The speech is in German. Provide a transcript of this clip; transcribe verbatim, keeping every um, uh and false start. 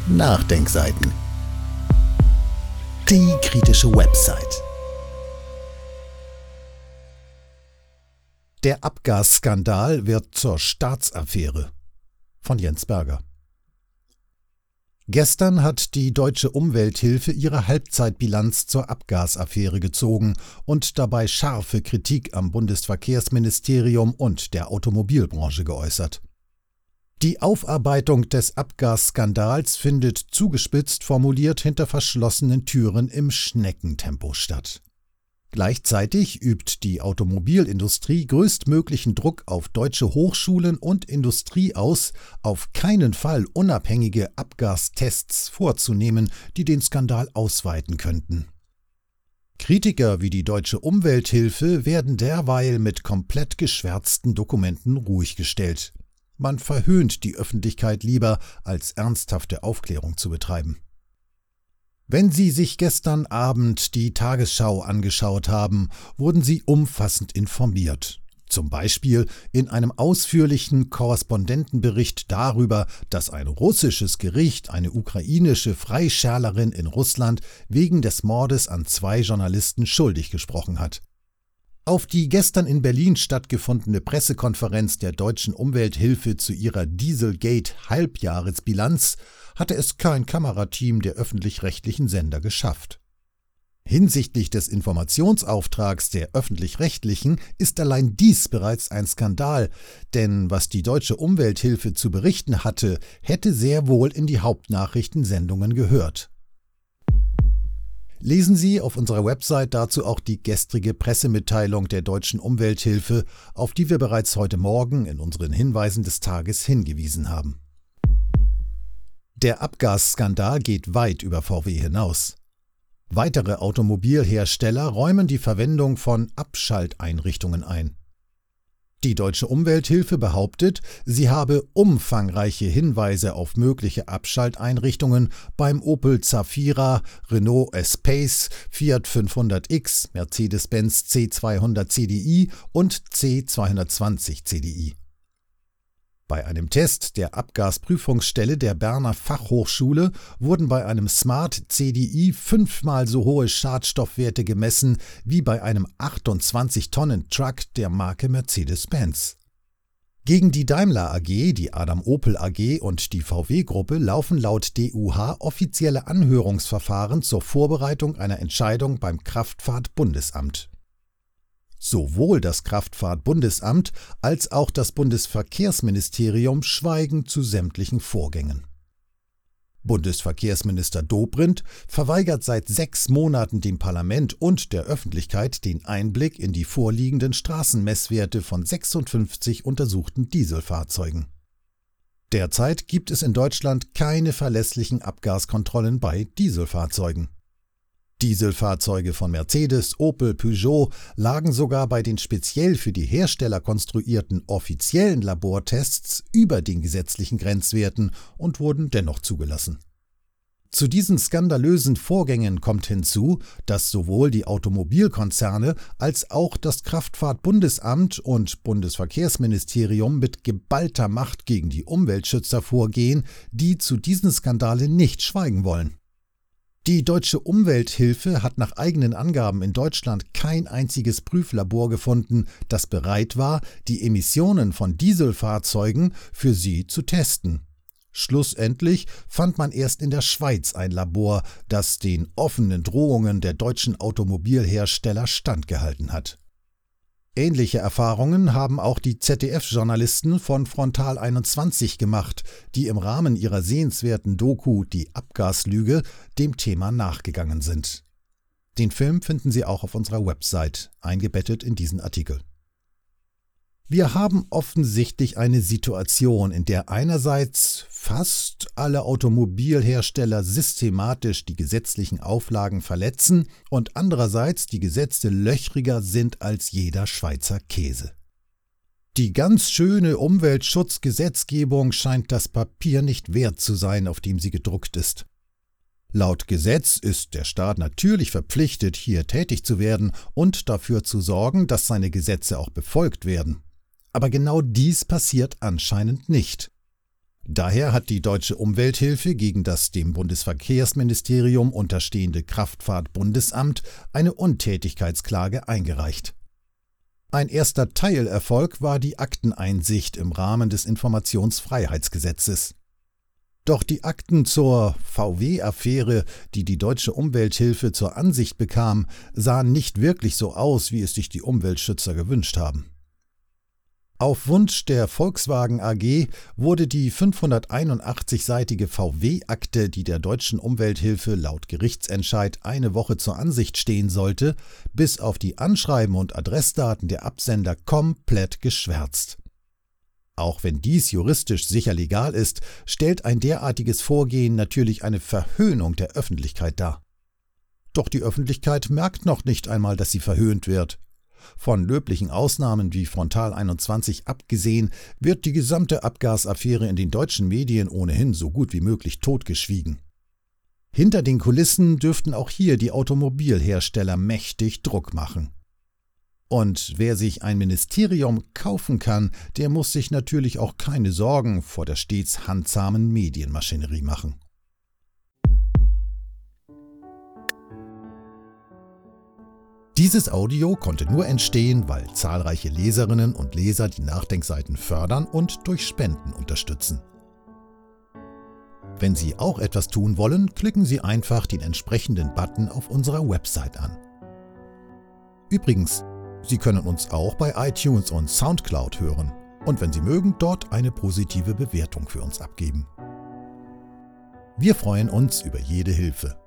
Nachdenkseiten. Die kritische Website. Der Abgasskandal wird zur Staatsaffäre von Jens Berger. Gestern hat die Deutsche Umwelthilfe ihre Halbzeitbilanz zur Abgasaffäre gezogen und dabei scharfe Kritik am Bundesverkehrsministerium und der Automobilbranche geäußert. Die Aufarbeitung des Abgasskandals findet zugespitzt formuliert hinter verschlossenen Türen im Schneckentempo statt. Gleichzeitig übt die Automobilindustrie größtmöglichen Druck auf deutsche Hochschulen und Industrie aus, auf keinen Fall unabhängige Abgastests vorzunehmen, die den Skandal ausweiten könnten. Kritiker wie die Deutsche Umwelthilfe werden derweil mit komplett geschwärzten Dokumenten ruhig gestellt. Man verhöhnt die Öffentlichkeit lieber, als ernsthafte Aufklärung zu betreiben. Wenn Sie sich gestern Abend die Tagesschau angeschaut haben, wurden Sie umfassend informiert. Zum Beispiel in einem ausführlichen Korrespondentenbericht darüber, dass ein russisches Gericht eine ukrainische Freischärlerin in Russland wegen des Mordes an zwei Journalisten schuldig gesprochen hat. Auf die gestern in Berlin stattgefundene Pressekonferenz der Deutschen Umwelthilfe zu ihrer Dieselgate-Halbjahresbilanz hatte es kein Kamerateam der öffentlich-rechtlichen Sender geschafft. Hinsichtlich des Informationsauftrags der öffentlich-rechtlichen ist allein dies bereits ein Skandal, denn was die Deutsche Umwelthilfe zu berichten hatte, hätte sehr wohl in die Hauptnachrichtensendungen gehört. Lesen Sie auf unserer Website dazu auch die gestrige Pressemitteilung der Deutschen Umwelthilfe, auf die wir bereits heute Morgen in unseren Hinweisen des Tages hingewiesen haben. Der Abgasskandal geht weit über V W hinaus. Weitere Automobilhersteller räumen die Verwendung von Abschalteinrichtungen ein. Die Deutsche Umwelthilfe behauptet, sie habe umfangreiche Hinweise auf mögliche Abschalteinrichtungen beim Opel Zafira, Renault Espace, Fiat fünfhundert X, Mercedes-Benz C zweihundert C D I und C zweihundertzwanzig C D I. Bei einem Test der Abgasprüfungsstelle der Berner Fachhochschule wurden bei einem Smart C D I fünfmal so hohe Schadstoffwerte gemessen wie bei einem achtundzwanzig Tonnen Truck der Marke Mercedes-Benz. Gegen die Daimler A G, die Adam Opel A G und die V W-Gruppe laufen laut D U H offizielle Anhörungsverfahren zur Vorbereitung einer Entscheidung beim Kraftfahrt-Bundesamt. Sowohl das Kraftfahrt-Bundesamt als auch das Bundesverkehrsministerium schweigen zu sämtlichen Vorgängen. Bundesverkehrsminister Dobrindt verweigert seit sechs Monaten dem Parlament und der Öffentlichkeit den Einblick in die vorliegenden Straßenmesswerte von sechsundfünfzig untersuchten Dieselfahrzeugen. Derzeit gibt es in Deutschland keine verlässlichen Abgaskontrollen bei Dieselfahrzeugen. Dieselfahrzeuge von Mercedes, Opel, Peugeot lagen sogar bei den speziell für die Hersteller konstruierten offiziellen Labortests über den gesetzlichen Grenzwerten und wurden dennoch zugelassen. Zu diesen skandalösen Vorgängen kommt hinzu, dass sowohl die Automobilkonzerne als auch das Kraftfahrt-Bundesamt und Bundesverkehrsministerium mit geballter Macht gegen die Umweltschützer vorgehen, die zu diesen Skandalen nicht schweigen wollen. Die Deutsche Umwelthilfe hat nach eigenen Angaben in Deutschland kein einziges Prüflabor gefunden, das bereit war, die Emissionen von Dieselfahrzeugen für sie zu testen. Schlussendlich fand man erst in der Schweiz ein Labor, das den offenen Drohungen der deutschen Automobilhersteller standgehalten hat. Ähnliche Erfahrungen haben auch die Z D F-Journalisten von Frontal einundzwanzig gemacht, die im Rahmen ihrer sehenswerten Doku »Die Abgaslüge« dem Thema nachgegangen sind. Den Film finden Sie auch auf unserer Website, eingebettet in diesen Artikel. Wir haben offensichtlich eine Situation, in der einerseits fast alle Automobilhersteller systematisch die gesetzlichen Auflagen verletzen und andererseits die Gesetze löchriger sind als jeder Schweizer Käse. Die ganz schöne Umweltschutzgesetzgebung scheint das Papier nicht wert zu sein, auf dem sie gedruckt ist. Laut Gesetz ist der Staat natürlich verpflichtet, hier tätig zu werden und dafür zu sorgen, dass seine Gesetze auch befolgt werden. Aber genau dies passiert anscheinend nicht. Daher hat die Deutsche Umwelthilfe gegen das dem Bundesverkehrsministerium unterstehende Kraftfahrt-Bundesamt eine Untätigkeitsklage eingereicht. Ein erster Teilerfolg war die Akteneinsicht im Rahmen des Informationsfreiheitsgesetzes. Doch die Akten zur V W-Affäre, die die Deutsche Umwelthilfe zur Ansicht bekam, sahen nicht wirklich so aus, wie es sich die Umweltschützer gewünscht haben. Auf Wunsch der Volkswagen A G wurde die fünfhunderteinundachtzigseitige V W-Akte, die der Deutschen Umwelthilfe laut Gerichtsentscheid eine Woche zur Ansicht stehen sollte, bis auf die Anschreiben und Adressdaten der Absender komplett geschwärzt. Auch wenn dies juristisch sicher legal ist, stellt ein derartiges Vorgehen natürlich eine Verhöhnung der Öffentlichkeit dar. Doch die Öffentlichkeit merkt noch nicht einmal, dass sie verhöhnt wird. Von löblichen Ausnahmen wie Frontal einundzwanzig abgesehen, wird die gesamte Abgasaffäre in den deutschen Medien ohnehin so gut wie möglich totgeschwiegen. Hinter den Kulissen dürften auch hier die Automobilhersteller mächtig Druck machen. Und wer sich ein Ministerium kaufen kann, der muss sich natürlich auch keine Sorgen vor der stets handzahmen Medienmaschinerie machen. Dieses Audio konnte nur entstehen, weil zahlreiche Leserinnen und Leser die Nachdenkseiten fördern und durch Spenden unterstützen. Wenn Sie auch etwas tun wollen, klicken Sie einfach den entsprechenden Button auf unserer Website an. Übrigens, Sie können uns auch bei iTunes und Soundcloud hören und wenn Sie mögen, dort eine positive Bewertung für uns abgeben. Wir freuen uns über jede Hilfe.